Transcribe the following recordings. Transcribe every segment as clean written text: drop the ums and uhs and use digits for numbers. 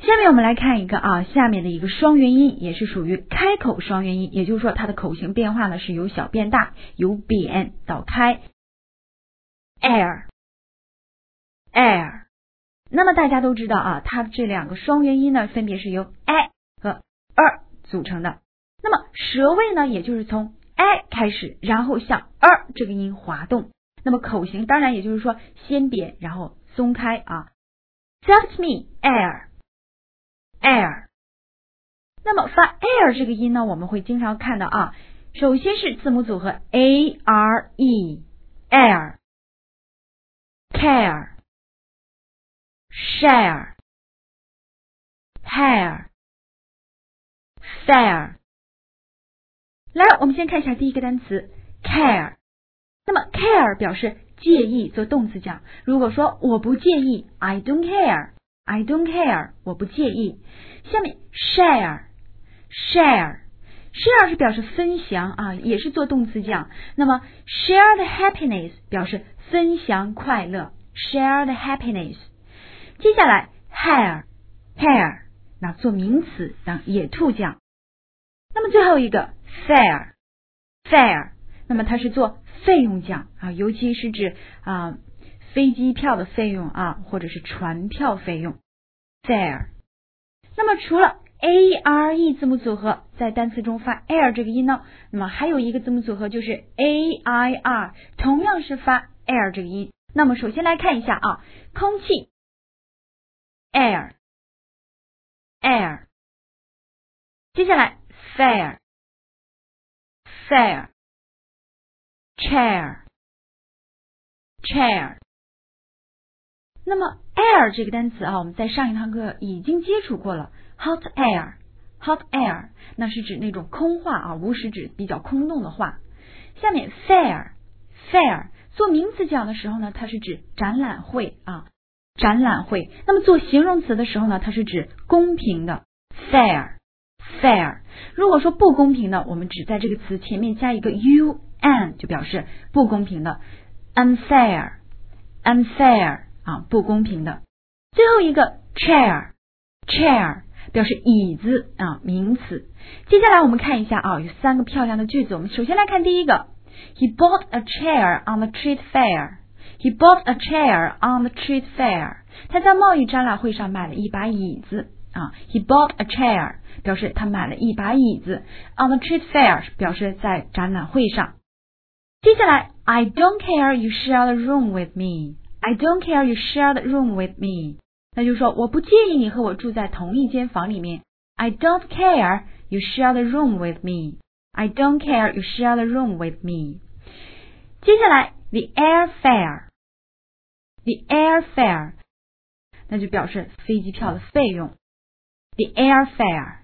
下面我们来看一个下面的一个双元音，也是属于开口双元音，也就是说它的口型变化呢是由小变大，由扁到开。air。那么大家都知道它这两个双元音呢分别是由 i 和 组成的。那么舌位呢也就是从 i 开始，然后向 这个音滑动。那么口型当然也就是说先扁然后松开Soft me air。那么发 air 这个音呢，我们会经常看到首先是字母组合 are air care share hair fair。 来，我们先看一下第一个单词 care。 那么 care 表示介意，做动词讲。如果说我不介意 I don't care 我不介意。下面 share 是表示分享也是做动词讲。那么 share the happiness 表示分享快乐 share the happiness。 接下来 hair 那做名词当野兔讲。那么最后一个 fair 那么它是做费用讲尤其是指飞机票的费用或者是船票费用 fair。 那么除了 are 字母组合在单词中发 air 这个音呢，那么还有一个字母组合就是 air， 同样是发 air 这个音。那么首先来看一下空气 air， 接下来 fair chair。 那么 air 这个单词我们在上一堂课已经接触过了。 hot air 那是指那种空话无是指比较空洞的话。下面 fair 做名词讲的时候呢，它是指展览会那么做形容词的时候呢，它是指公平的 fair。 如果说不公平的，我们只在这个词前面加一个 un 就表示不公平的 unfair 不公平的。最后一个 chair 表示椅子名词。接下来我们看一下有3个漂亮的句子。我们首先来看第一个 He bought a chair on the trade fair。 他在贸易展览会上买了一把椅子He bought a chair 表示他买了一把椅子， on the trade fair 表示在展览会上。接下来 I don't care you share the room with me。 那就是说我不介意你和我住在同一间房里面。 I don't care you share the room with me。 接下来 the airfare 那就表示飞机票的费用 the airfare。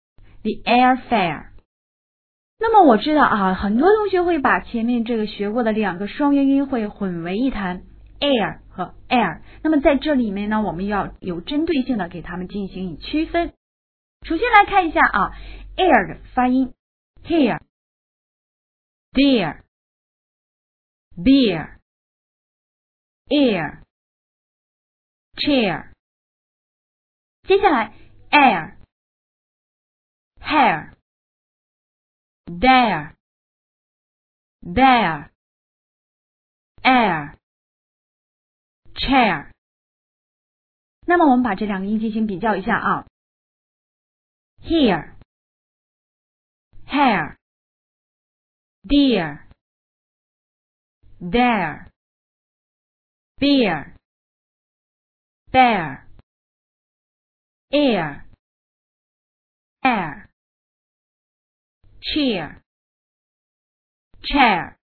那么我知道很多同学会把前面这个学过的2个双元音会混为一谈 air 和 air。 那么在这里面呢，我们要有针对性的给它们进行以区分。首先来看一下air 的发音 here dear beer ear chair。 接下来 air hair dare bear air chair。 那么我们把这2个音进行比较一下here hair dear dare beer bear air chair